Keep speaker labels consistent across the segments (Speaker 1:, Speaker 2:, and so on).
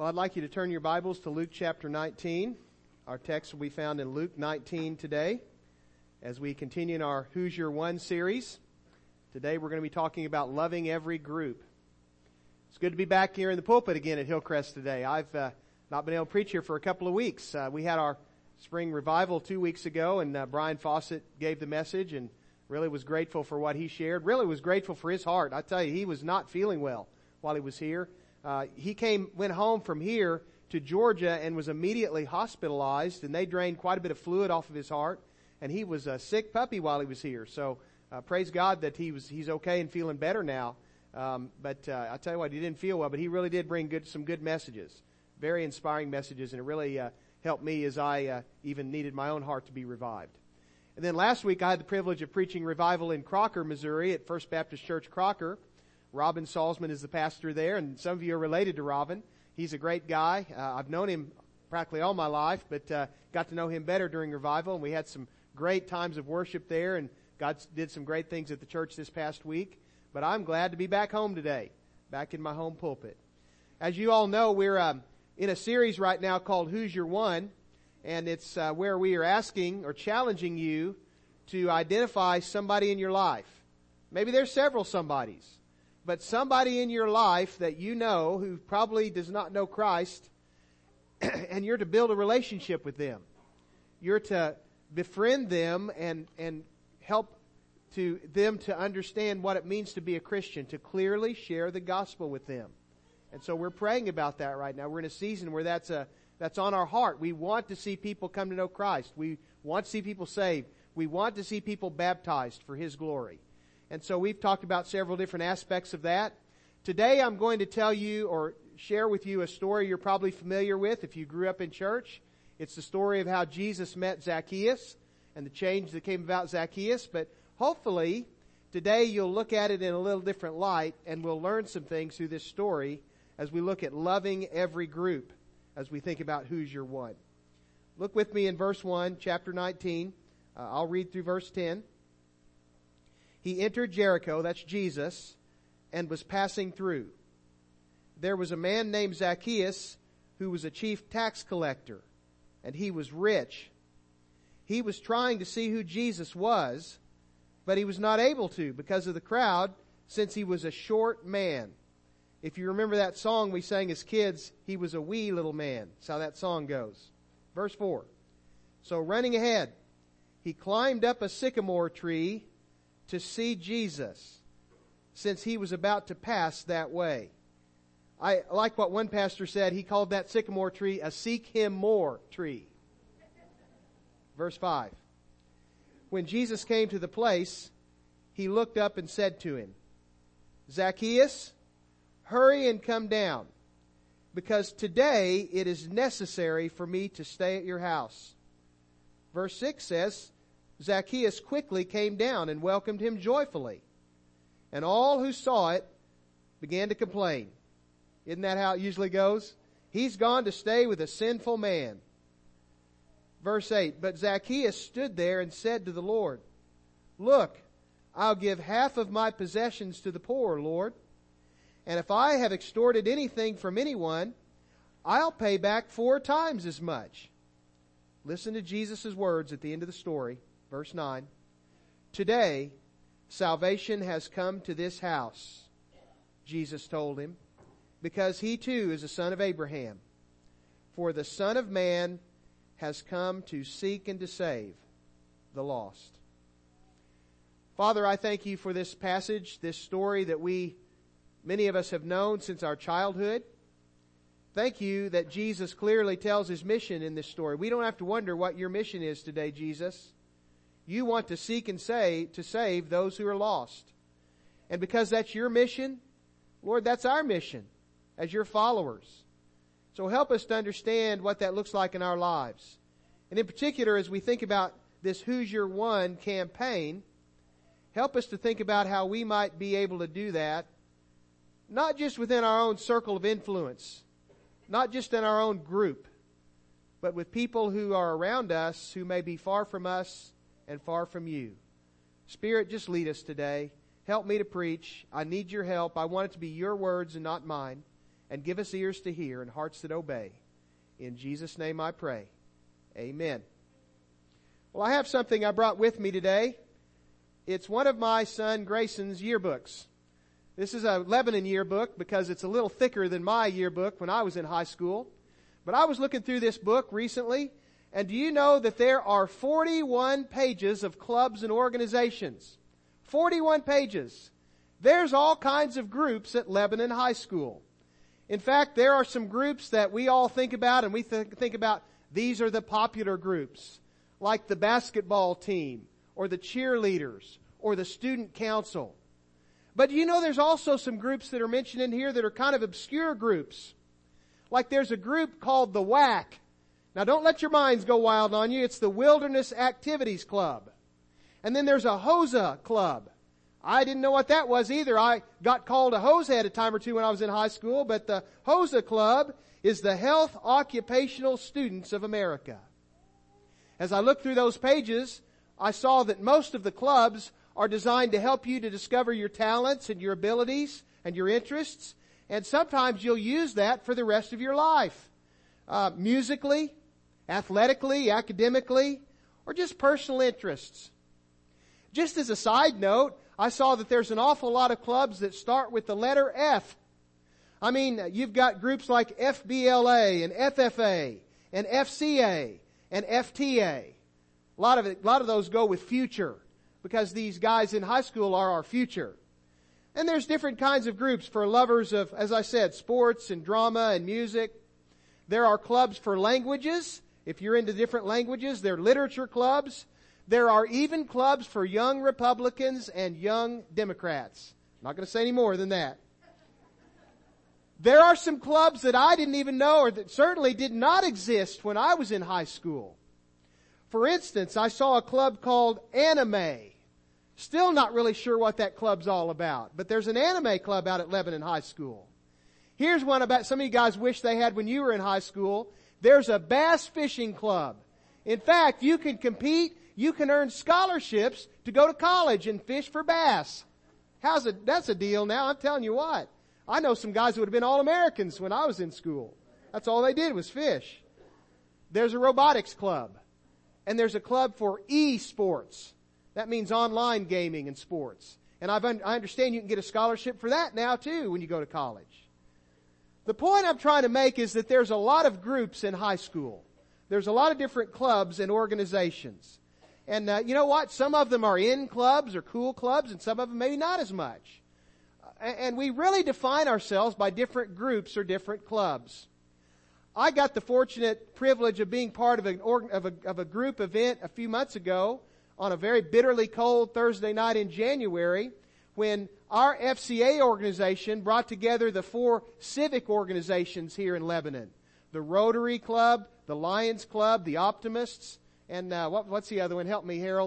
Speaker 1: Well, I'd like you to turn your Bibles to Luke chapter 19. Our text will be found in Luke 19 today as we continue in our Who's Your One series. Today we're going to be talking about loving every group. It's good to be back here in the pulpit again at Hillcrest today. I've not been able to preach here for a couple of weeks. We had our spring revival 2 weeks ago, and Brian Fawcett gave the message and really was grateful for what he shared. Really was grateful for his heart. I tell you, he was not feeling well while he was here. He went home from here to Georgia and was immediately hospitalized, and they drained quite a bit of fluid off of his heart, and he was a sick puppy while he was here. So praise God that he's okay and feeling better now. But I tell you what, he didn't feel well, but he really did bring some good messages, very inspiring messages, and it really helped me as I even needed my own heart to be revived. And then last week I had the privilege of preaching revival in Crocker, Missouri at First Baptist Church Crocker. Robin Salzman is the pastor there, and some of you are related to Robin. He's a great guy. I've known him practically all my life, but got to know him better during revival, and we had some great times of worship there, and God did some great things at the church this past week. But I'm glad to be back home today, back in my home pulpit. As you all know, we're in a series right now called Who's Your One, and it's where we are asking or challenging you to identify somebody in your life. Maybe there's several somebodies. But somebody in your life that you know who probably does not know Christ, and you're to build a relationship with them. You're to befriend them and help them to understand what it means to be a Christian, to clearly share the gospel with them. And so we're praying about that right now. We're in a season where that's on our heart. We want to see people come to know Christ. We want to see people saved. We want to see people baptized for His glory. And so we've talked about several different aspects of that. Today I'm going to tell you or share with you a story you're probably familiar with if you grew up in church. It's the story of how Jesus met Zacchaeus and the change that came about Zacchaeus. But hopefully today you'll look at it in a little different light, and we'll learn some things through this story as we look at loving every group as we think about who's your one. Look with me in verse 1, chapter 19. I'll read through verse 10. He entered Jericho, that's Jesus, and was passing through. There was a man named Zacchaeus who was a chief tax collector, and he was rich. He was trying to see who Jesus was, but he was not able to because of the crowd, since he was a short man. If you remember that song we sang as kids, he was a wee little man. That's how that song goes. Verse 4. So running ahead, he climbed up a sycamore tree to see Jesus, since he was about to pass that way. I like what one pastor said. He called that sycamore tree a seek him more tree. Verse 5. When Jesus came to the place, he looked up and said to him, Zacchaeus, hurry and come down, because today it is necessary for me to stay at your house. Verse 6 says, Zacchaeus quickly came down and welcomed him joyfully. And all who saw it began to complain. Isn't that how it usually goes? He's gone to stay with a sinful man. Verse 8, but Zacchaeus stood there and said to the Lord, Look, I'll give half of my possessions to the poor, Lord. And if I have extorted anything from anyone, I'll pay back 4 times as much. Listen to Jesus' words at the end of the story. Verse 9, today salvation has come to this house, Jesus told him, because he too is a son of Abraham. For the Son of Man has come to seek and to save the lost. Father, I thank you for this passage, this story that many of us have known since our childhood. Thank you that Jesus clearly tells His mission in this story. We don't have to wonder what your mission is today, Jesus. You want to seek and to save those who are lost. And because that's your mission, Lord, that's our mission as your followers. So help us to understand what that looks like in our lives. And in particular, as we think about this Who's Your One campaign, help us to think about how we might be able to do that, not just within our own circle of influence, not just in our own group, but with people who are around us who may be far from us and far from you. Spirit, just lead us today. Help me to preach. I need your help. I want it to be your words and not mine. and give us ears to hear and hearts that obey. In Jesus' name I pray. Amen. Well, I have something I brought with me today. It's one of my son Grayson's yearbooks. This is a Lebanon yearbook because it's a little thicker than my yearbook when I was in high school. But I was looking through this book recently, and do you know that there are 41 pages of clubs and organizations? 41 pages. There's all kinds of groups at Lebanon High School. In fact, there are some groups that we all think about, and we think about these are the popular groups, like the basketball team, or the cheerleaders, or the student council. But you know there's also some groups that are mentioned in here that are kind of obscure groups. Like there's a group called the WAC. Now don't let your minds go wild on you. It's the Wilderness Activities Club. And then there's a HOSA Club. I didn't know what that was either. I got called a hosehead a time or two when I was in high school, but the HOSA Club is the Health Occupational Students of America. As I looked through those pages, I saw that most of the clubs are designed to help you to discover your talents and your abilities and your interests. And sometimes you'll use that for the rest of your life. Musically, athletically, academically, or just personal interests. Just as a side note, I saw that there's an awful lot of clubs that start with the letter F. I mean, you've got groups like FBLA and FFA and FCA and FTA. A lot of those go with future, because these guys in high school are our future. And there's different kinds of groups for lovers of, as I said, sports and drama and music. There are clubs for languages. If you're into different languages, there are literature clubs. There are even clubs for young Republicans and young Democrats. I'm not going to say any more than that. There are some clubs that I didn't even know, or that certainly did not exist when I was in high school. For instance, I saw a club called Anime. Still not really sure what that club's all about. But there's an anime club out at Lebanon High School. Here's one about some of you guys wish they had when you were in high school. There's a bass fishing club. In fact, you can compete, you can earn scholarships to go to college and fish for bass. That's a deal now, I'm telling you what. I know some guys who would have been All-Americans when I was in school. That's all they did was fish. There's a robotics club. And there's a club for e-sports. That means online gaming and sports. And I understand you can get a scholarship for that now too when you go to college. The point I'm trying to make is that there's a lot of groups in high school. There's a lot of different clubs and organizations. And you know what? Some of them are in clubs or cool clubs, and some of them maybe not as much. And we really define ourselves by different groups or different clubs. I got the fortunate privilege of being part of a group event a few months ago on a very bitterly cold Thursday night in January, when our FCA organization brought together the 4 civic organizations here in Lebanon. The Rotary Club, the Lions Club, the Optimists, and what's the other one? Help me, Harold.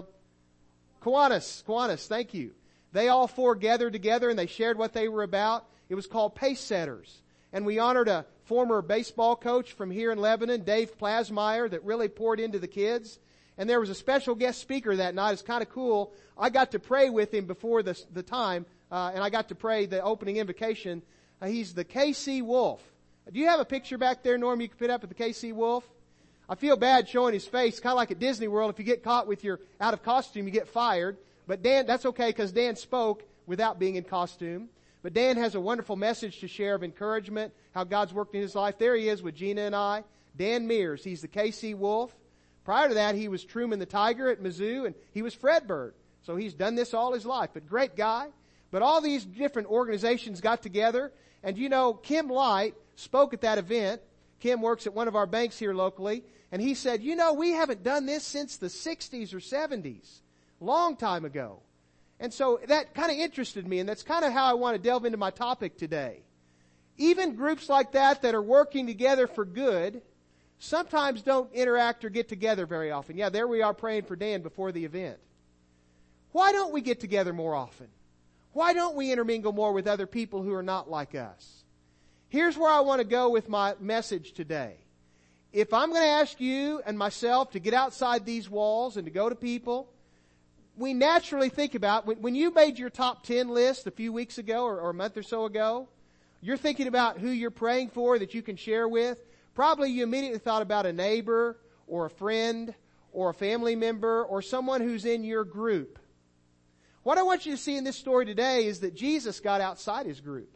Speaker 1: Kiwanis, thank you. They all 4 gathered together and they shared what they were about. It was called Pace Setters. And we honored a former baseball coach from here in Lebanon, Dave Plasmeyer, that really poured into the kids. And there was a special guest speaker that night. It's kind of cool. I got to pray with him before the time, and I got to pray the opening invocation. He's the KC Wolf. Do you have a picture back there, Norm, you can put up of the KC Wolf? I feel bad showing his face, kind of like at Disney World. If you get caught with your out of costume, you get fired. But Dan, that's okay, because Dan spoke without being in costume. But Dan has a wonderful message to share of encouragement, how God's worked in his life. There he is with Gina and I. Dan Mears, he's the KC Wolf. Prior to that, he was Truman the Tiger at Mizzou, and he was Fredbird. So he's done this all his life. But great guy. But all these different organizations got together. And you know, Kim Light spoke at that event. Kim works at one of our banks here locally. And he said, you know, we haven't done this since the 60s or 70s. Long time ago. And so that kind of interested me, and that's kind of how I want to delve into my topic today. Even groups like that are working together for good sometimes don't interact or get together very often. Yeah, there we are praying for Dan before the event. Why don't we get together more often? Why don't we intermingle more with other people who are not like us? Here's where I want to go with my message today. If I'm going to ask you and myself to get outside these walls and to go to people, we naturally think about, when you made your top 10 list a few weeks ago or a month or so ago, you're thinking about who you're praying for that you can share with, probably you immediately thought about a neighbor or a friend or a family member or someone who's in your group. What I want you to see in this story today is that Jesus got outside his group.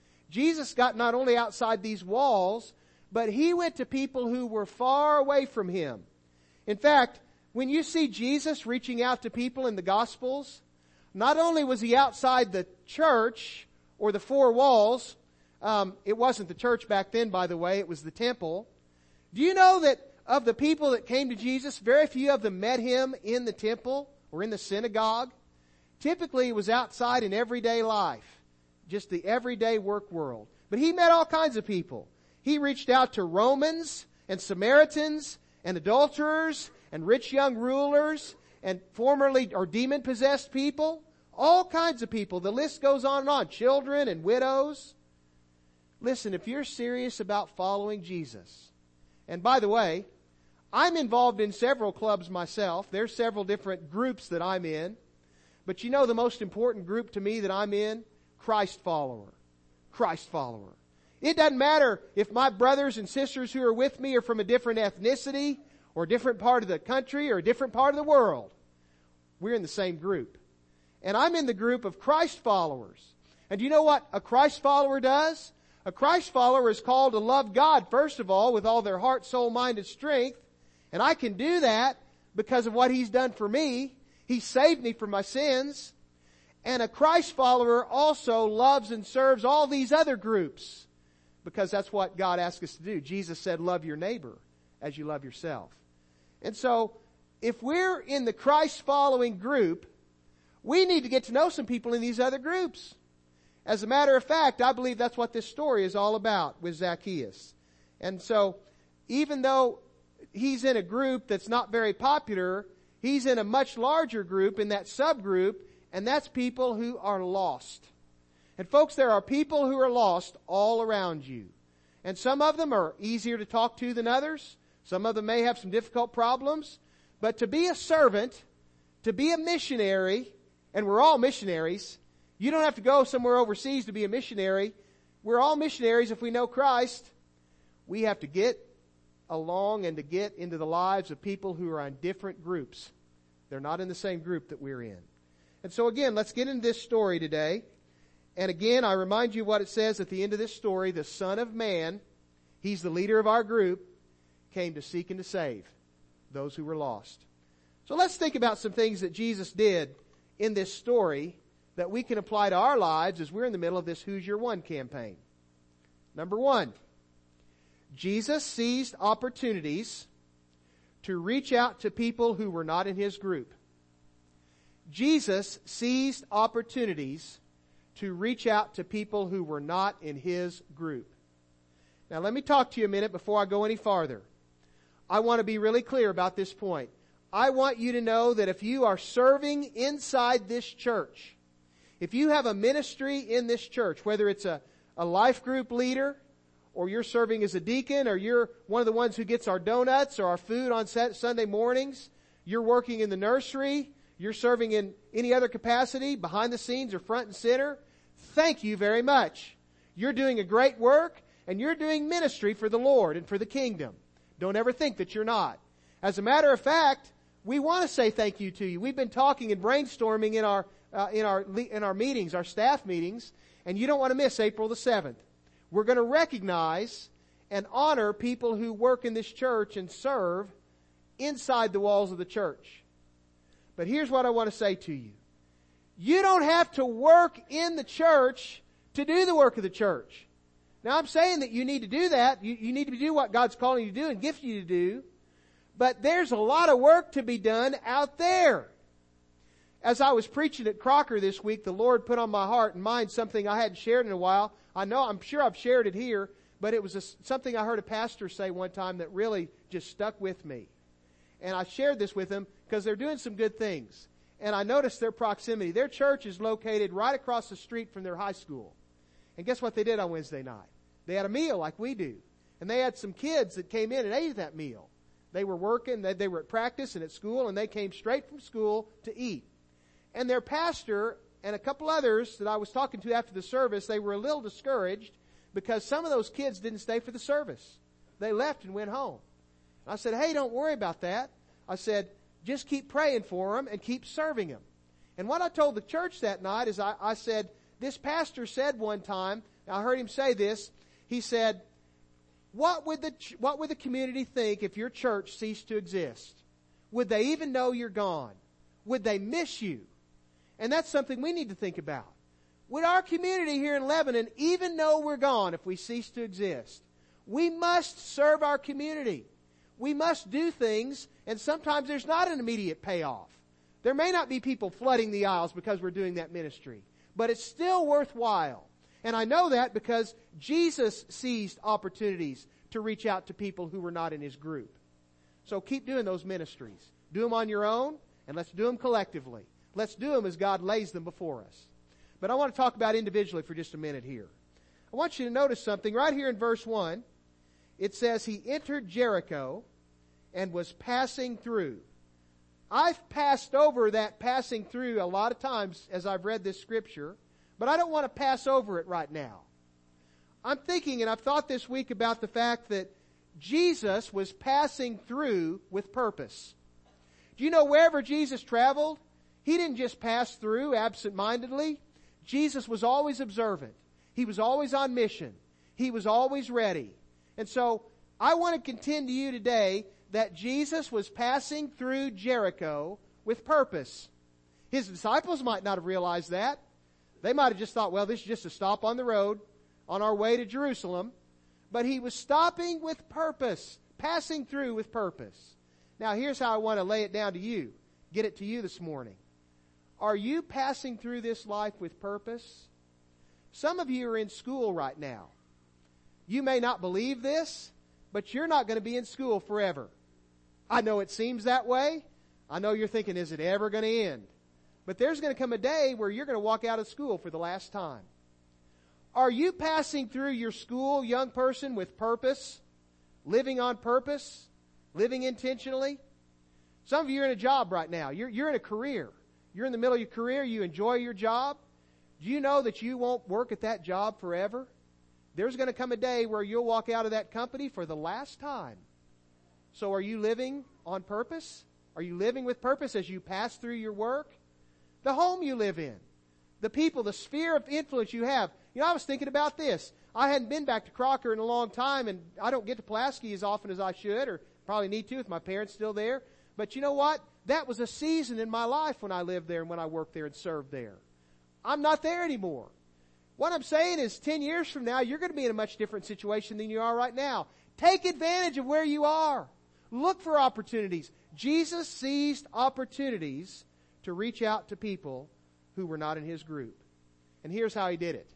Speaker 1: Jesus got not only outside these walls, but he went to people who were far away from him. In fact, when you see Jesus reaching out to people in the Gospels, not only was he outside the church or the four walls, it wasn't the church back then, by the way, it was the temple. Do you know that of the people that came to Jesus, very few of them met him in the temple or in the synagogue? Typically, it was outside in everyday life, just the everyday work world. But he met all kinds of people. He reached out to Romans and Samaritans and adulterers and rich young rulers and formerly or demon-possessed people. All kinds of people. The list goes on and on. Children and widows. Listen, if you're serious about following Jesus, and by the way, I'm involved in several clubs myself. There's several different groups that I'm in. But you know the most important group to me that I'm in? Christ follower. Christ follower. It doesn't matter if my brothers and sisters who are with me are from a different ethnicity or a different part of the country or a different part of the world. We're in the same group. And I'm in the group of Christ followers. And do you know what a Christ follower does? A Christ follower is called to love God, first of all, with all their heart, soul, mind, and strength. And I can do that because of what he's done for me. He saved me from my sins. And a Christ follower also loves and serves all these other groups because that's what God asked us to do. Jesus said, love your neighbor as you love yourself. And so, if we're in the Christ following group, we need to get to know some people in these other groups. As a matter of fact, I believe that's what this story is all about with Zacchaeus. And so, even though he's in a group that's not very popular, he's in a much larger group, in that subgroup, and that's people who are lost. And folks, there are people who are lost all around you. And some of them are easier to talk to than others. Some of them may have some difficult problems. But to be a servant, to be a missionary, and we're all missionaries. You don't have to go somewhere overseas to be a missionary. We're all missionaries if we know Christ. We have to get along and to get into the lives of people who are on different groups. They're not in the same group that we're in. And so again, let's get into this story today. And again, I remind you what it says at the end of this story. The Son of Man, he's the leader of our group, came to seek and to save those who were lost. So let's think about some things that Jesus did in this story that we can apply to our lives as we're in the middle of this Who's Your One campaign. Number one, Jesus seized opportunities to reach out to people who were not in his group. Jesus seized opportunities to reach out to people who were not in his group. Now let me talk to you a minute before I go any farther. I want to be really clear about this point. I want you to know that if you are serving inside this church, if you have a ministry in this church, whether it's a life group leader, or you're serving as a deacon, or you're one of the ones who gets our donuts or our food on Sunday mornings, you're working in the nursery, you're serving in any other capacity, behind the scenes or front and center, thank you very much. You're doing a great work, and you're doing ministry for the Lord and for the kingdom. Don't ever think that you're not. As a matter of fact, we want to say thank you to you. We've been talking and brainstorming in our meetings, our staff meetings, and you don't want to miss April the 7th. We're going to recognize and honor people who work in this church and serve inside the walls of the church. But here's what I want to say to you. You don't have to work in the church to do the work of the church. Now I'm saying that you need to do that. You need to do what God's calling you to do and gifted you to do. But there's a lot of work to be done out there. As I was preaching at Crocker this week, the Lord put on my heart and mind something I hadn't shared in a while. I'm sure I've shared it here, but it was something I heard a pastor say one time that really just stuck with me. And I shared this with them because they're doing some good things. And I noticed their proximity. Their church is located right across the street from their high school. And guess what they did on Wednesday night? They had a meal like we do. And they had some kids that came in and ate that meal. They were working, they were at practice and at school, and they came straight from school to eat. And their pastor and a couple others that I was talking to after the service, they were a little discouraged because some of those kids didn't stay for the service. They left and went home. I said, hey, don't worry about that. I said, just keep praying for them and keep serving them. And what I told the church that night is I said, this pastor said one time, I heard him say this, he said, what would the community think if your church ceased to exist? Would they even know you're gone? Would they miss you? And that's something we need to think about. Would our community here in Lebanon even know we're gone if we cease to exist? We must serve our community. We must do things, and sometimes there's not an immediate payoff. There may not be people flooding the aisles because we're doing that ministry, but it's still worthwhile. And I know that because Jesus seized opportunities to reach out to people who were not in His group. So keep doing those ministries. Do them on your own, and let's do them collectively. Let's do them as God lays them before us. But I want to talk about individually for just a minute here. I want you to notice something right here in verse 1. It says, He entered Jericho and was passing through. I've passed over that passing through a lot of times as I've read this scripture, but I don't want to pass over it right now. I'm thinking, and I've thought this week about the fact that Jesus was passing through with purpose. Do you know wherever Jesus traveled, He didn't just pass through absent-mindedly. Jesus was always observant. He was always on mission. He was always ready. And so, I want to contend to you today that Jesus was passing through Jericho with purpose. His disciples might not have realized that. They might have just thought, well, this is just a stop on the road on our way to Jerusalem. But He was stopping with purpose, passing through with purpose. Now, here's how I want to lay it down to you, get it to you this morning. Are you passing through this life with purpose? Some of you are in school right now. You may not believe this, but you're not going to be in school forever. I know it seems that way. I know you're thinking, is it ever going to end? But there's going to come a day where you're going to walk out of school for the last time. Are you passing through your school, young person, with purpose? Living on purpose? Living intentionally? Some of you are in a job right now. You're in a career. You're in the middle of your career. You enjoy your job. Do you know that you won't work at that job forever? There's going to come a day where you'll walk out of that company for the last time. So are you living on purpose? Are you living with purpose as you pass through your work? The home you live in. The people, the sphere of influence you have. You know, I was thinking about this. I hadn't been back to Crocker in a long time, and I don't get to Pulaski as often as I should, or probably need to with my parents still there. But you know what? That was a season in my life when I lived there and when I worked there and served there. I'm not there anymore. What I'm saying is 10 years from now, you're going to be in a much different situation than you are right now. Take advantage of where you are. Look for opportunities. Jesus seized opportunities to reach out to people who were not in His group. And here's how He did it.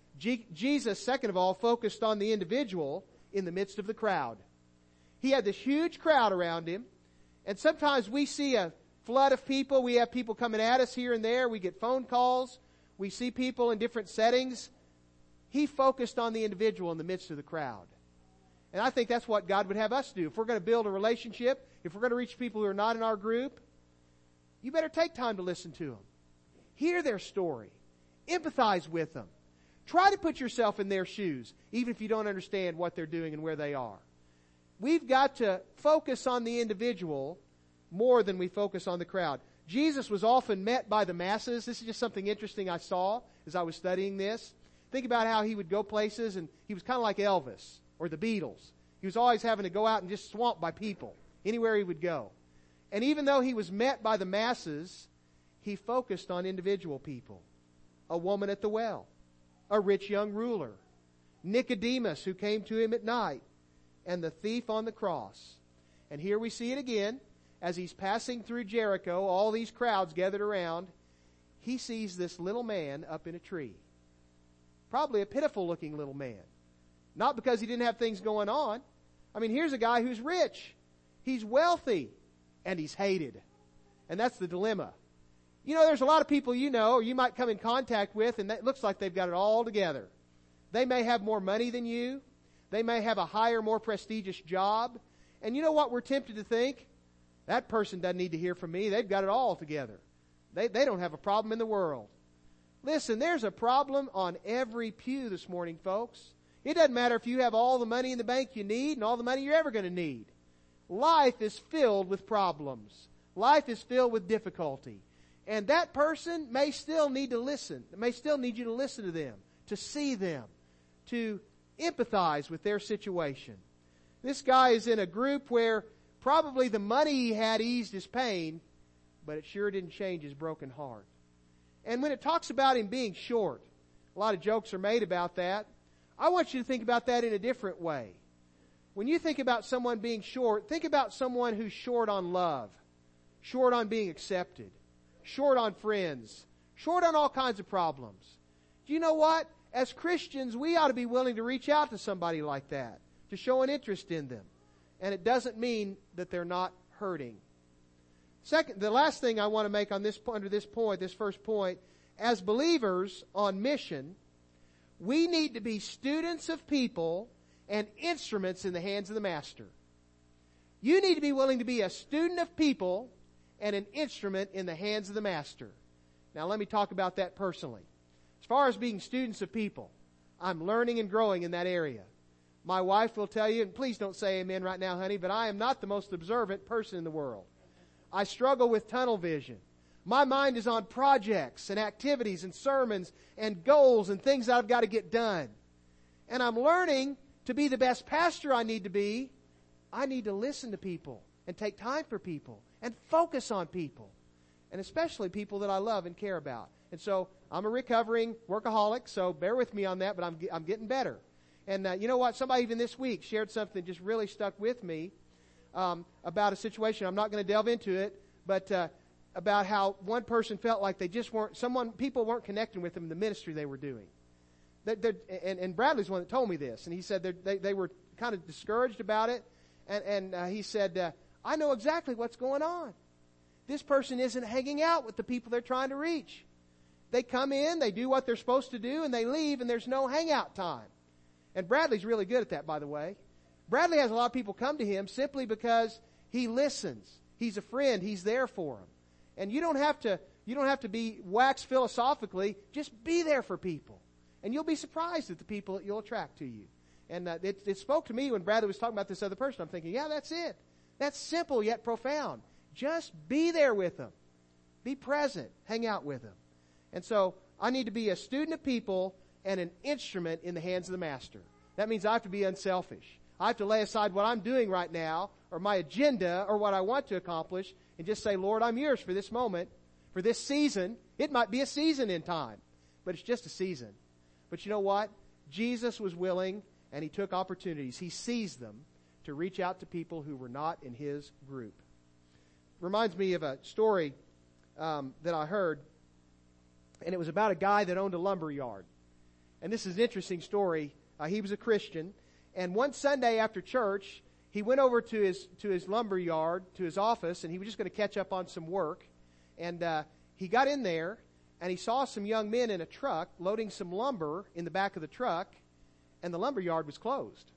Speaker 1: Jesus, second of all, focused on the individual in the midst of the crowd. He had this huge crowd around Him. And sometimes we see a flood of people. We have people coming at us here and there. We get phone calls. We see people in different settings. He focused on the individual in the midst of the crowd. And I think that's what God would have us do. If we're going to build a relationship, if we're going to reach people who are not in our group, you better take time to listen to them. Hear their story. Empathize with them. Try to put yourself in their shoes, even if you don't understand what they're doing and where they are. We've got to focus on the individual more than we focus on the crowd. Jesus was often met by the masses. This is just something interesting I saw as I was studying this. Think about how He would go places, and He was kind of like Elvis or the Beatles. He was always having to go out and just swamped by people anywhere He would go. And even though He was met by the masses, He focused on individual people. A woman at the well, a rich young ruler, Nicodemus who came to Him at night, and the thief on the cross. And here we see it again. As He's passing through Jericho, all these crowds gathered around, He sees this little man up in a tree. Probably a pitiful looking little man. Not because he didn't have things going on. I mean, here's a guy who's rich. He's wealthy. And he's hated. And that's the dilemma. You know, there's a lot of people you know, or you might come in contact with, and it looks like they've got it all together. They may have more money than you. They may have a higher, more prestigious job. And you know what we're tempted to think? That person doesn't need to hear from me. They've got it all together. They don't have a problem in the world. Listen, there's a problem on every pew this morning, folks. It doesn't matter if you have all the money in the bank you need and all the money you're ever going to need. Life is filled with problems. Life is filled with difficulty. And that person may still need to listen. May still need you to listen to them, to see them, to empathize with their situation. This guy is in a group where probably the money he had eased his pain, but it sure didn't change his broken heart. And when it talks about him being short, a lot of jokes are made about that. I want you to think about that in a different way. When you think about someone being short, think about someone who's short on love, short on being accepted, short on friends, short on all kinds of problems. Do you know what? As Christians, we ought to be willing to reach out to somebody like that, to show an interest in them. And it doesn't mean that they're not hurting. Second, the last thing I want to make on this, under this point, this first point, as believers on mission, we need to be students of people and instruments in the hands of the Master. You need to be willing to be a student of people and an instrument in the hands of the Master. Now let me talk about that personally. As far as being students of people, I'm learning and growing in that area. My wife will tell you, and please don't say amen right now, honey, but I am not the most observant person in the world. I struggle with tunnel vision. My mind is on projects and activities and sermons and goals and things that I've got to get done. And I'm learning to be the best pastor I need to be. I need to listen to people and take time for people and focus on people. And especially people that I love and care about. And so I'm a recovering workaholic, so bear with me on that, but I'm getting better. And you know what? Somebody even this week shared something that just really stuck with me about a situation. I'm not going to delve into it, but about how one person felt like they just weren't, people weren't connecting with them in the ministry they were doing. And Bradley's the one that told me this, and he said they were kind of discouraged about it, and he said, I know exactly what's going on. This person isn't hanging out with the people they're trying to reach. They come in, they do what they're supposed to do, and they leave, and there's no hangout time. And Bradley's really good at that, by the way. Bradley has a lot of people come to him simply because he listens. He's a friend. He's there for them. And you don't have to be wax philosophically. Just be there for people. And you'll be surprised at the people that you'll attract to you. And it spoke to me when Bradley was talking about this other person. I'm thinking, yeah, that's it. That's simple yet profound. Just be there with them. Be present. Hang out with them. And so I need to be a student of people and an instrument in the hands of the Master. That means I have to be unselfish. I have to lay aside what I'm doing right now or my agenda or what I want to accomplish and just say, Lord, I'm yours for this moment, for this season. It might be a season in time, but it's just a season. But you know what? Jesus was willing and He took opportunities. He seized them to reach out to people who were not in His group. Reminds me of a story that I heard, and it was about a guy that owned a lumber yard. And this is an interesting story. He was a Christian, and one Sunday after church, he went over to his lumber yard, to his office, and he was just going to catch up on some work. And he got in there, and he saw some young men in a truck loading some lumber in the back of the truck, and the lumber yard was closed.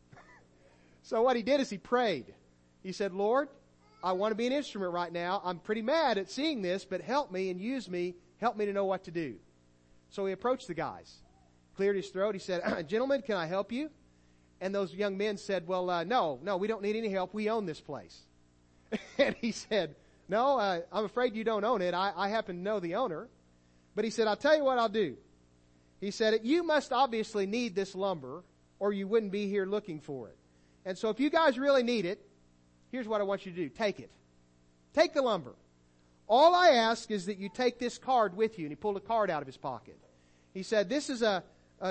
Speaker 1: So what he did is he prayed. He said, Lord, I want to be an instrument right now. I'm pretty mad at seeing this, but help me and use me. Help me to know what to do. So he approached the guys, cleared his throat. He said, gentlemen, can I help you? And those young men said, well, no, we don't need any help. We own this place. And he said, no, I'm afraid you don't own it. I happen to know the owner. But he said, I'll tell you what I'll do. He said, you must obviously need this lumber or you wouldn't be here looking for it. And so if you guys really need it, here's what I want you to do. Take it. Take the lumber. All I ask is that you take this card with you. And he pulled a card out of his pocket. He said, this is a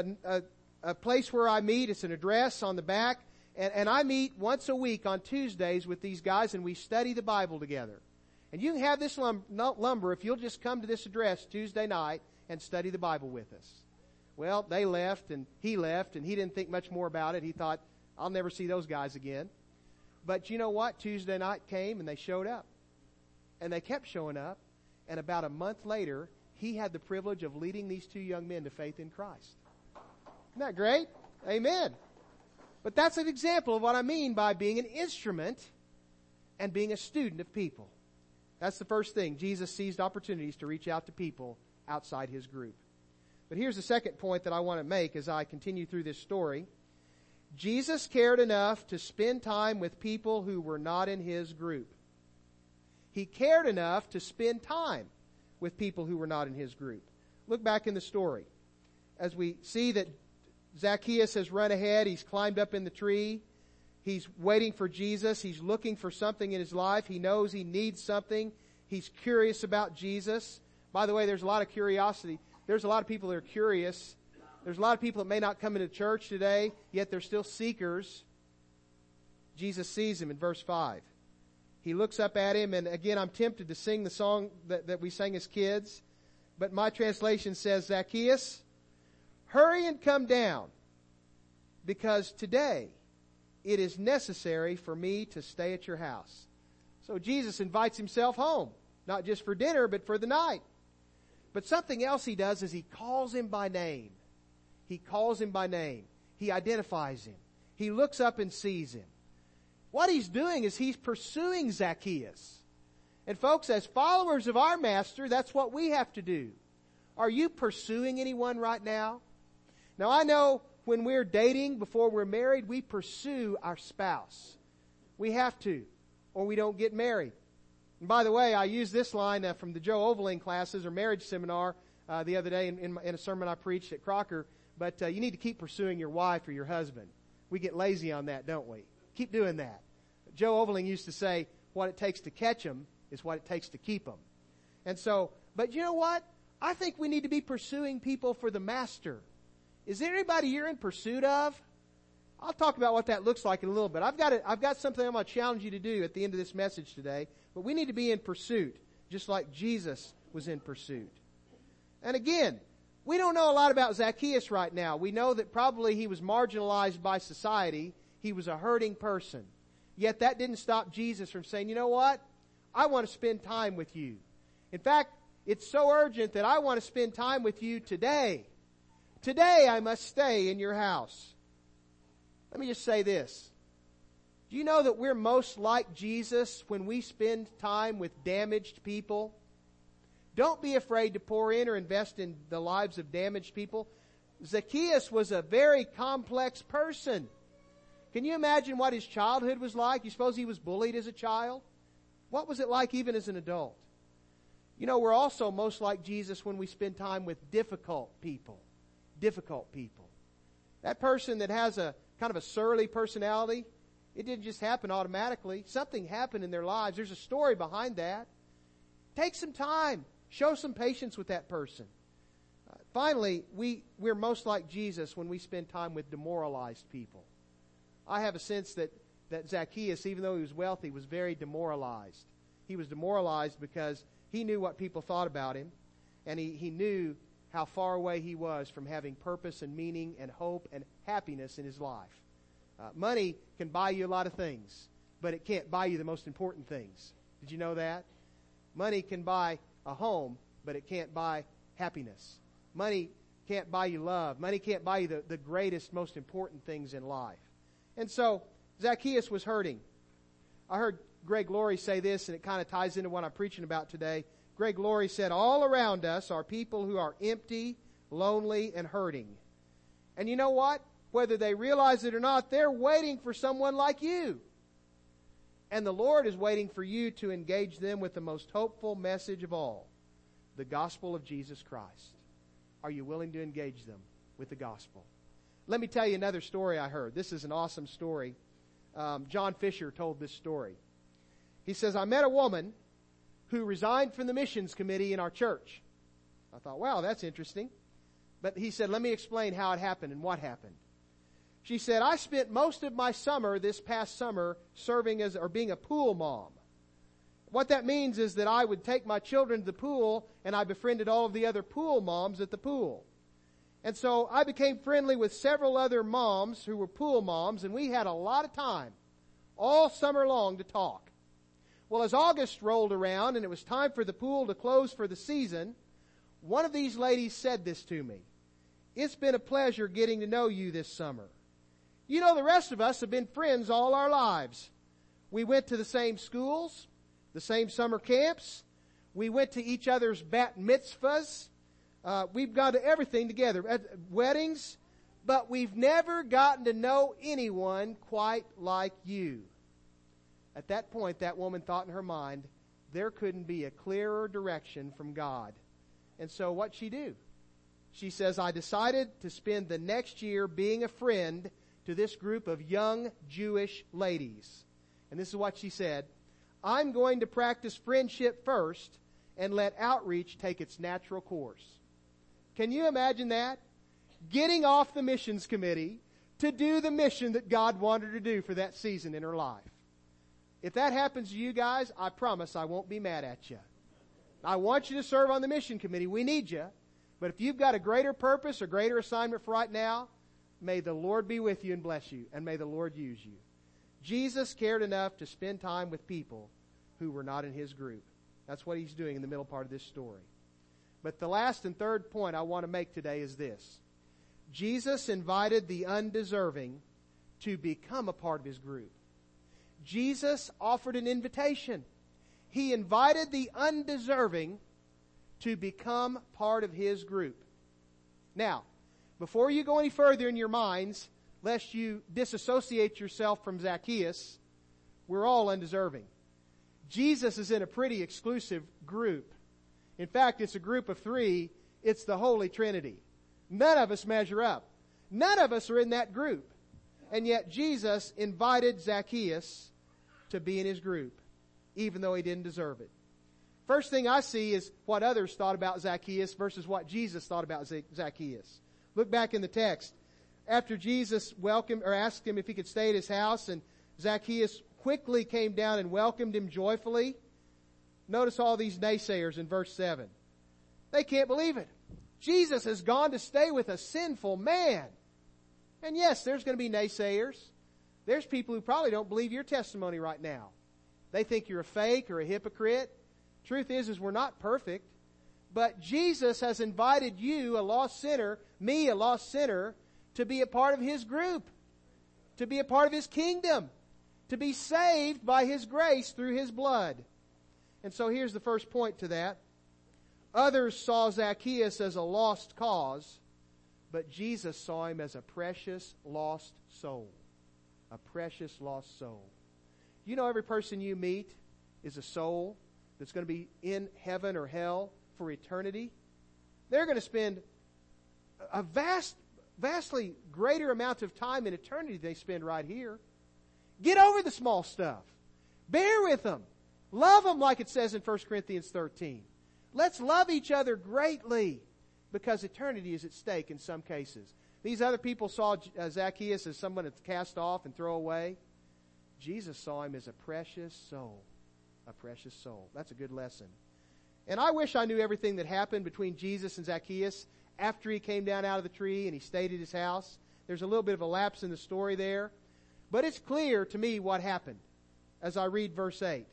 Speaker 1: place where I meet. It's an address on the back. And I meet once a week on Tuesdays with these guys, and we study the Bible together. And you can have this lumber if you'll just come to this address Tuesday night and study the Bible with us. Well, they left, and he didn't think much more about it. He thought, I'll never see those guys again. But you know what? Tuesday night came, and they showed up. And they kept showing up. And about a month later, he had the privilege of leading these two young men to faith in Christ. Isn't that great? Amen. But that's an example of what I mean by being an instrument and being a student of people. That's the first thing. Jesus seized opportunities to reach out to people outside His group. But here's the second point that I want to make as I continue through this story. Jesus cared enough to spend time with people who were not in His group. He cared enough to spend time with people who were not in His group. Look back in the story. As we see that Zacchaeus has run ahead, he's climbed up in the tree. He's waiting for Jesus. He's looking for something in his life. He knows he needs something. He's curious about Jesus. By the way, there's a lot of curiosity. There's a lot of people that are curious. There's a lot of people that may not come into church today, yet they're still seekers. Jesus sees him in verse 5. He looks up at him, and again, I'm tempted to sing the song that we sang as kids, but my translation says, Zacchaeus, hurry and come down, because today it is necessary for me to stay at your house. So Jesus invites himself home, not just for dinner, but for the night. But something else he does is he calls him by name. He calls him by name. He identifies him. He looks up and sees him. What he's doing is he's pursuing Zacchaeus. And folks, as followers of our Master, that's what we have to do. Are you pursuing anyone right now? Now I know when we're dating, before we're married, we pursue our spouse. We have to, or we don't get married. And by the way, I used this line from the Joe Ovaling classes or marriage seminar the other day in a sermon I preached at Crocker. But you need to keep pursuing your wife or your husband. We get lazy on that, don't we? Keep doing that. Joe Ovaling used to say, what it takes to catch them is what it takes to keep them. And so, but you know what? I think we need to be pursuing people for the Master. Is there anybody you're in pursuit of? I'll talk about what that looks like in a little bit. I've got something I'm going to challenge you to do at the end of this message today. But we need to be in pursuit, just like Jesus was in pursuit. And again, we don't know a lot about Zacchaeus right now. We know that probably he was marginalized by society. He was a hurting person. Yet that didn't stop Jesus from saying, you know what? I want to spend time with you. In fact, it's so urgent that I want to spend time with you today. Today I must stay in your house. Let me just say this. Do you know that we're most like Jesus when we spend time with damaged people? Don't be afraid to pour in or invest in the lives of damaged people. Zacchaeus was a very complex person. Can you imagine what his childhood was like? You suppose he was bullied as a child? What was it like even as an adult? You know, we're also most like Jesus when we spend time with difficult people. Difficult people. That person that has a kind of a surly personality, it didn't just happen automatically. Something happened in their lives. There's a story behind that. Take some time. Show some patience with that person. Finally, we're most like Jesus when we spend time with demoralized people. I have a sense that Zacchaeus, even though he was wealthy, was very demoralized. He was demoralized because he knew what people thought about him, and he knew how far away he was from having purpose and meaning and hope and happiness in his life. Money can buy you a lot of things, but it can't buy you the most important things. Did you know that? Money can buy a home, but it can't buy happiness. Money can't buy you love. Money can't buy you the greatest, most important things in life. And so, Zacchaeus was hurting. I heard Greg Laurie say this, and it kind of ties into what I'm preaching about today. Greg Laurie said, all around us are people who are empty, lonely, and hurting. And you know what? Whether they realize it or not, they're waiting for someone like you. And the Lord is waiting for you to engage them with the most hopeful message of all, the gospel of Jesus Christ. Are you willing to engage them with the gospel? Let me tell you another story I heard. This is an awesome story. John Fisher told this story. He says, I met a woman who resigned from the missions committee in our church. I thought, wow, that's interesting. But he said, let me explain how it happened and what happened. She said, I spent most of my summer, this past summer, serving as, or being a pool mom. What that means is that I would take my children to the pool, and I befriended all of the other pool moms at the pool. And so I became friendly with several other moms who were pool moms, and we had a lot of time, all summer long, to talk. Well, as August rolled around and it was time for the pool to close for the season, one of these ladies said this to me. It's been a pleasure getting to know you this summer. You know, the rest of us have been friends all our lives. We went to the same schools, the same summer camps. We went to each other's bat mitzvahs. We've gone to everything together, at weddings, but we've never gotten to know anyone quite like you. At that point, that woman thought in her mind, there couldn't be a clearer direction from God. And so what'd she do? She says, I decided to spend the next year being a friend to this group of young Jewish ladies. And this is what she said. I'm going to practice friendship first and let outreach take its natural course. Can you imagine that? Getting off the missions committee to do the mission that God wanted her to do for that season in her life. If that happens to you guys, I promise I won't be mad at you. I want you to serve on the mission committee. We need you. But if you've got a greater purpose or greater assignment for right now, may the Lord be with you and bless you, and may the Lord use you. Jesus cared enough to spend time with people who were not in His group. That's what He's doing in the middle part of this story. But the last and third point I want to make today is this. Jesus invited the undeserving to become a part of His group. Jesus offered an invitation. He invited the undeserving to become part of His group. Now, before you go any further in your minds, lest you disassociate yourself from Zacchaeus, we're all undeserving. Jesus is in a pretty exclusive group. In fact, it's a group of three. It's the Holy Trinity. None of us measure up. None of us are in that group. And yet Jesus invited Zacchaeus to be in His group, even though he didn't deserve it. First thing I see is what others thought about Zacchaeus versus what Jesus thought about Zacchaeus. Look back in the text. After Jesus welcomed or asked him if he could stay at his house, and Zacchaeus quickly came down and welcomed him joyfully. Notice all these naysayers in verse 7. They can't believe it. Jesus has gone to stay with a sinful man. And yes, there's going to be naysayers. There's people who probably don't believe your testimony right now. They think you're a fake or a hypocrite. Truth is we're not perfect. But Jesus has invited you, a lost sinner, me, a lost sinner, to be a part of His group, to be a part of His kingdom, to be saved by His grace through His blood. And so here's the first point to that. Others saw Zacchaeus as a lost cause, but Jesus saw him as a precious lost soul. A precious lost soul. You know, every person you meet is a soul that's going to be in heaven or hell for eternity. They're going to spend a vastly greater amount of time in eternity than they spend right here. Get over the small stuff. Bear with them. Love them like it says in 1 Corinthians 13. Let's love each other greatly because eternity is at stake in some cases. These other people saw Zacchaeus as someone to cast off and throw away. Jesus saw him as a precious soul. A precious soul. That's a good lesson. And I wish I knew everything that happened between Jesus and Zacchaeus after he came down out of the tree and he stayed at his house. There's a little bit of a lapse in the story there. But it's clear to me what happened as I read verse 8.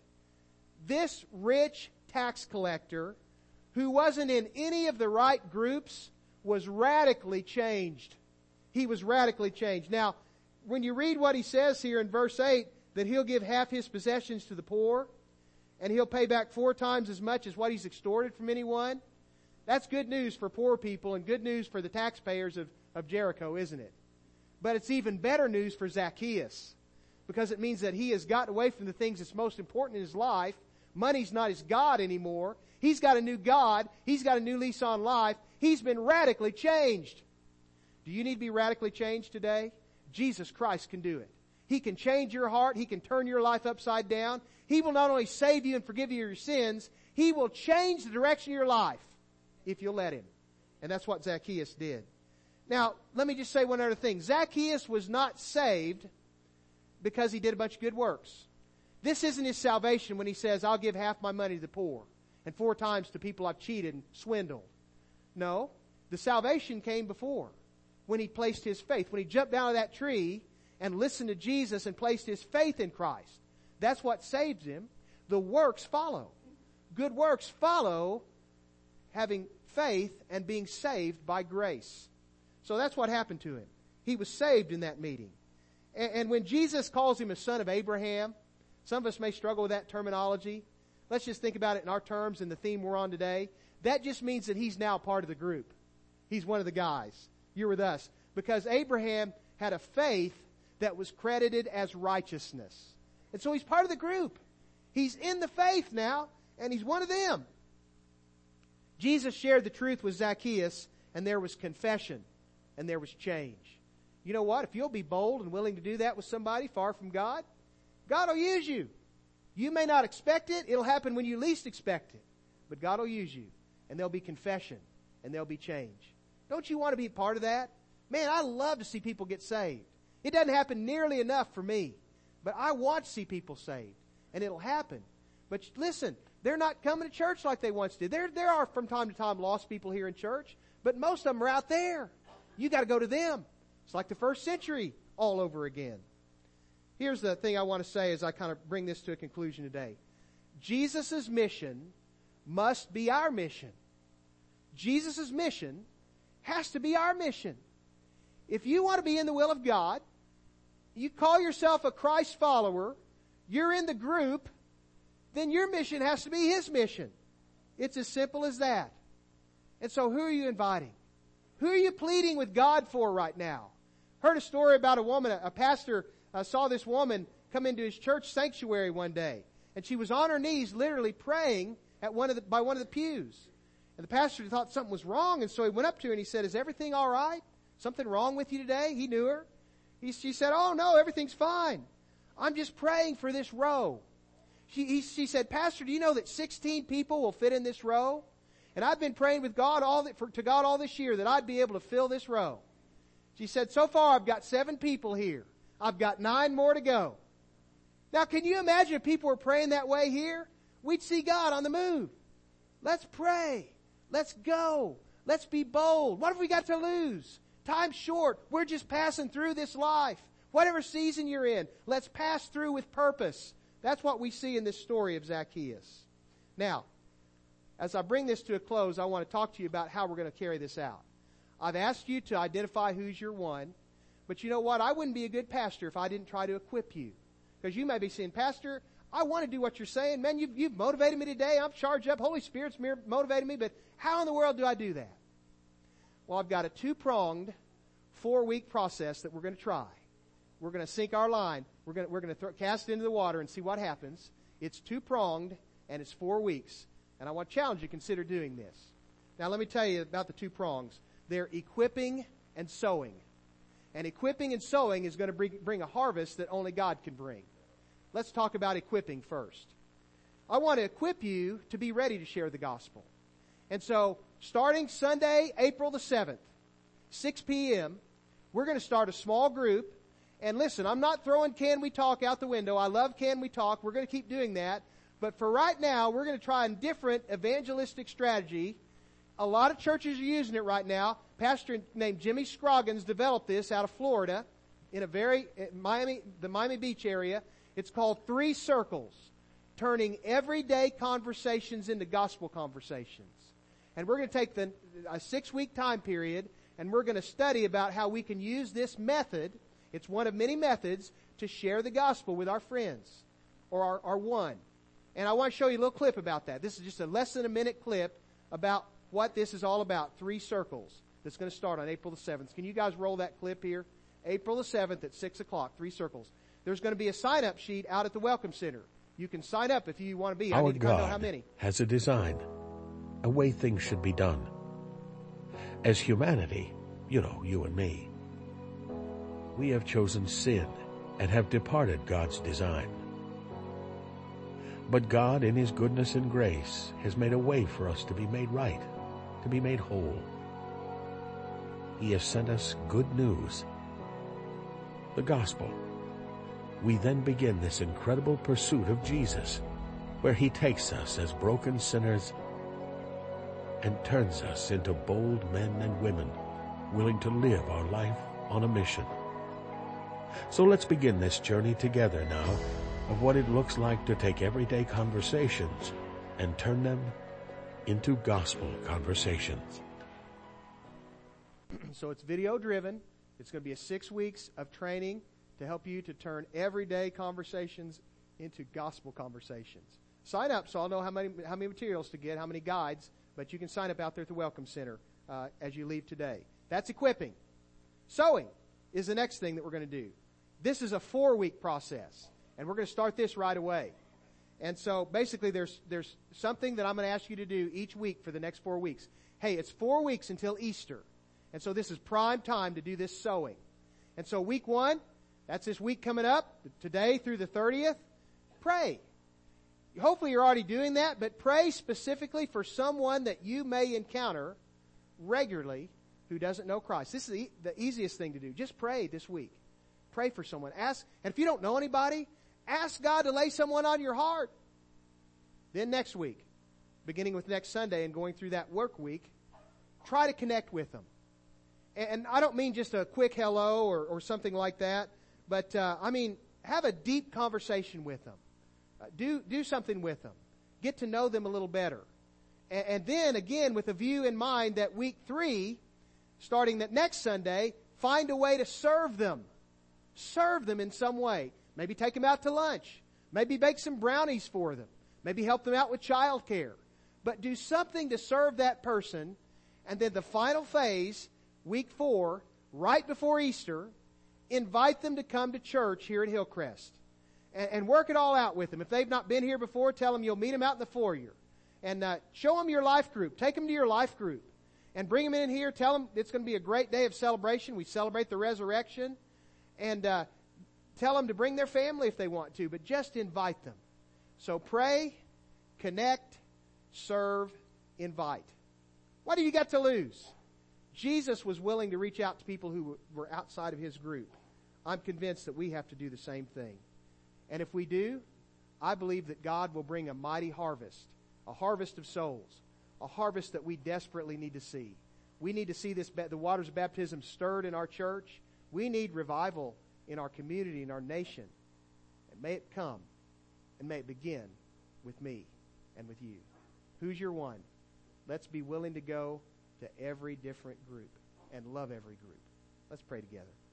Speaker 1: This rich tax collector, who wasn't in any of the right groups, was radically changed. He was radically changed. Now, when you read what he says here in verse 8, that he'll give half his possessions to the poor, and he'll pay back 4 times as much as what he's extorted from anyone, that's good news for poor people and good news for the taxpayers of Jericho, isn't it? But it's even better news for Zacchaeus, because it means that he has gotten away from the things that's most important in his life. Money's not his God anymore. He's got a new God. He's got a new lease on life. He's been radically changed. Do you need to be radically changed today? Jesus Christ can do it. He can change your heart. He can turn your life upside down. He will not only save you and forgive you your sins, He will change the direction of your life if you'll let Him. And that's what Zacchaeus did. Now, let me just say one other thing. Zacchaeus was not saved because he did a bunch of good works. This isn't his salvation when he says, I'll give half my money to the poor and 4 times to people I've cheated and swindled. No, the salvation came before, when he placed his faith. When he jumped out of that tree and listened to Jesus and placed his faith in Christ. That's what saved him. The works follow. Good works follow having faith and being saved by grace. So that's what happened to him. He was saved in that meeting. And when Jesus calls him a son of Abraham, some of us may struggle with that terminology. Let's just think about it in our terms and the theme we're on today. that just means that he's now part of the group. He's one of the guys. You're with us. Because Abraham had a faith that was credited as righteousness. And so he's part of the group. He's in the faith now, and he's one of them. Jesus shared the truth with Zacchaeus, and there was confession, and there was change. You know what? If you'll be bold and willing to do that with somebody far from God, God will use you. You may not expect it. It'll happen when you least expect it. But God will use you, and there'll be confession, and there'll be change. Don't you want to be a part of that? Man, I love to see people get saved. It doesn't happen nearly enough for me, but I want to see people saved, and it'll happen. But listen, they're not coming to church like they once did. There are from time to time lost people here in church, but most of them are out there. You got to go to them. It's like the first century all over again. Here's the thing I want to say as I kind of bring this to a conclusion today. Jesus' mission must be our mission. Jesus' mission has to be our mission. If you want to be in the will of God, you call yourself a Christ follower, you're in the group, then your mission has to be His mission. It's as simple as that. And so who are you inviting? Who are you pleading with God for right now? Heard a story about a woman, a pastor saw this woman come into his church sanctuary one day. And she was on her knees literally praying by one of the pews. And the pastor thought something was wrong, and so he went up to her and he said, "Is everything all right? Something wrong with you today?" He knew her. She said, "Oh no, everything's fine. I'm just praying for this row." She said, "Pastor, do you know that 16 people will fit in this row? And I've been praying with God to God all this year that I'd be able to fill this row." She said, "So far I've got 7 people here. I've got 9 more to go." Now can you imagine if people were praying that way here? We'd see God on the move. Let's pray. Let's go. Let's be bold. What have we got to lose? Time's short. We're just passing through this life. Whatever season you're in, let's pass through with purpose. That's what we see in this story of Zacchaeus. Now, as I bring this to a close, I want to talk to you about how we're going to carry this out. I've asked you to identify who's your one, but you know what? I wouldn't be a good pastor if I didn't try to equip you. Because you may be saying, "Pastor, I want to do what you're saying. Man, you've motivated me today. I'm charged up. Holy Spirit's motivated me, but how in the world do I do that?" Well, I've got a 2-pronged, 4-week process that we're going to try. We're going to sink our line. We're going to cast it into the water and see what happens. It's 2-pronged, and it's 4 weeks. And I want to challenge you to consider doing this. Now, let me tell you about the 2 prongs. They're equipping and sowing. And equipping and sowing is going to bring a harvest that only God can bring. Let's talk about equipping first. I want to equip you to be ready to share the gospel. And so, starting Sunday, April the 7th, 6 p.m., we're going to start a small group. And listen, I'm not throwing Can We Talk out the window. I love Can We Talk. We're going to keep doing that. But for right now, we're going to try a different evangelistic strategy. A lot of churches are using it right now. A pastor named Jimmy Scroggins developed this out of Florida in the Miami Beach area. It's called 3 Circles, turning everyday conversations into gospel conversations. And we're going to take a 6-week time period, and we're going to study about how we can use this method. It's one of many methods to share the gospel with our friends or our one. And I want to show you a little clip about that. This is just a less than a minute clip about what this is all about. 3 Circles. That's going to start on April the 7th. Can you guys roll that clip here? April the 7th at 6 o'clock. 3 Circles. There's going to be a sign-up sheet out at the Welcome Center. You can sign up if you want to be. I need to know how many.
Speaker 2: Has a design, a way things should be done. As humanity, you and me, we have chosen sin and have departed God's design. But God, in His goodness and grace, has made a way for us to be made right, to be made whole. He has sent us good news, the gospel. We then begin this incredible pursuit of Jesus, where He takes us as broken sinners and turns us into bold men and women willing to live our life on a mission. So let's begin this journey together now of what it looks like to take everyday conversations and turn them into gospel conversations.
Speaker 1: So it's video driven. It's going to be 6 weeks of training to help you to turn everyday conversations into gospel conversations. Sign up so I'll know how many materials to get, how many guides. but you can sign up out there at the Welcome Center as you leave today. That's equipping. Sowing is the next thing that we're going to do. This is a 4-week process, and we're going to start this right away. And so basically there's something that I'm going to ask you to do each week for the next 4 weeks. Hey, it's 4 weeks until Easter. And so this is prime time to do this sowing. And so week 1, that's this week coming up, today through the 30th, pray. Hopefully you're already doing that, but pray specifically for someone that you may encounter regularly who doesn't know Christ. This is the easiest thing to do. Just pray this week. Pray for someone. Ask, and if you don't know anybody, ask God to lay someone on your heart. Then next week, beginning with next Sunday and going through that work week, try to connect with them. And I don't mean just a quick hello or something like that, but I mean have a deep conversation with them. Do something with them. Get to know them a little better. And then, again, with a view in mind that week 3, starting that next Sunday, find a way to serve them. Serve them in some way. Maybe take them out to lunch. Maybe bake some brownies for them. Maybe help them out with child care. But do something to serve that person. And then the final phase, week 4, right before Easter, invite them to come to church here at Hillcrest. And work it all out with them. If they've not been here before, tell them you'll meet them out in the foyer. And show them your life group. Take them to your life group. And bring them in here. Tell them it's going to be a great day of celebration. We celebrate the resurrection. And tell them to bring their family if they want to. But just invite them. So pray, connect, serve, invite. What do you got to lose? Jesus was willing to reach out to people who were outside of His group. I'm convinced that we have to do the same thing. And if we do, I believe that God will bring a mighty harvest, a harvest of souls, a harvest that we desperately need to see. We need to see the waters of baptism stirred in our church. We need revival in our community, in our nation. And may it come, and may it begin with me and with you. Who's your one? Let's be willing to go to every different group and love every group. Let's pray together.